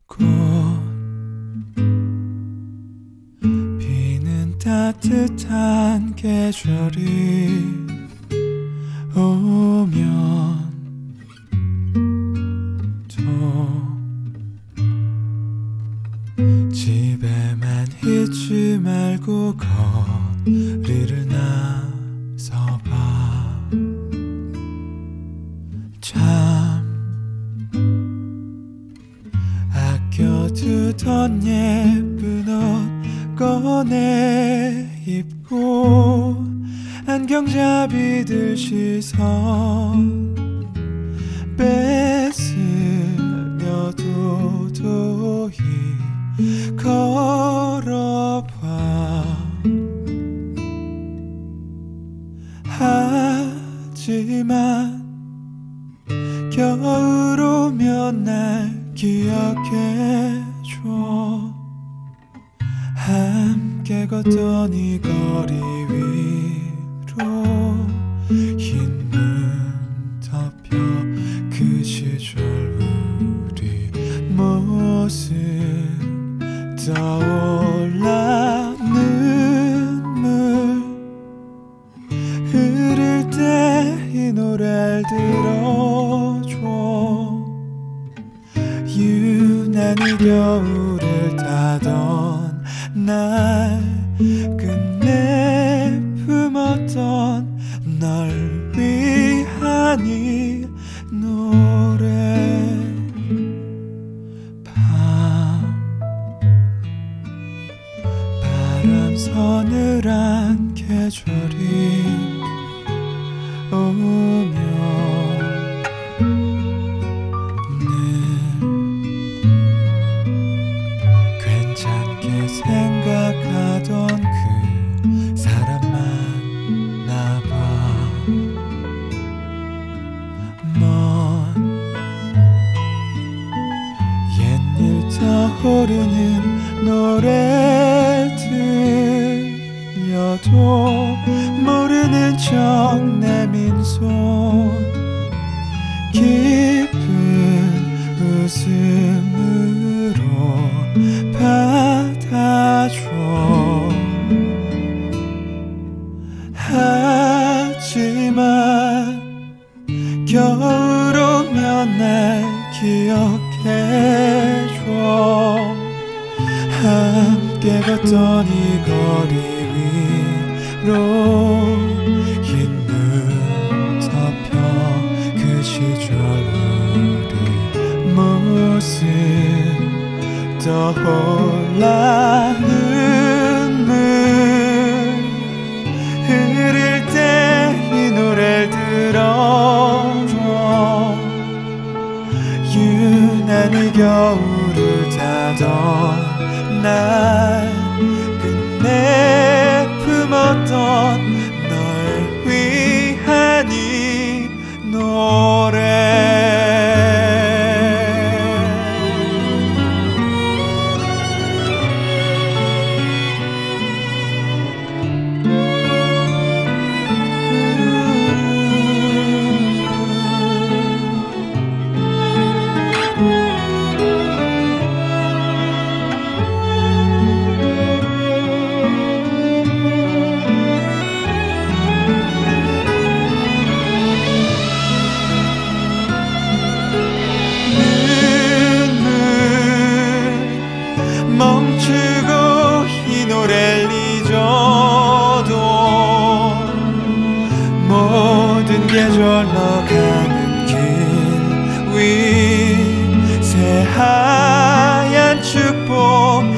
곧 비는 따뜻한 계절이 오면 또 집에만 있지 말고 거리를 나서봐. 참 아껴두던 예쁜 옷 꺼내 입고 안경잡이들 시선 뺏으며 도도히 걸어봐. 하지만 겨울 오면 날 기억해줘. 함께 걷던 이 거리 위로 흰 눈 덮여 그 시절 우리 모습 떠올라. 눈물 흐를 때 이 노래를 들어줘. 유난히 겨울을 타던 날 끝내 품었던 널 위한 이 노래. 바람 서늘한 계절이 오면 늘 괜찮게 생각하던 그 사람 만나봐. 먼 옛일 떠오르는 노래 들려도 모르는 척 내민 손 깊은 웃음으로 받아줘. 하지만 겨울 오면 날 기억해줘. 함께 걷던 이 거리 위로 흰 눈 덮여 그 시절 우리 모습 떠올라. 눈물 흐를 때 이 노래를 들어줘. 유난히 겨울을 타던 날 끝내 품었던 널 위한 이 노래. 멈추고 이 노래를 잊어도 모든 계절 너가는 길 위 새하얀 축복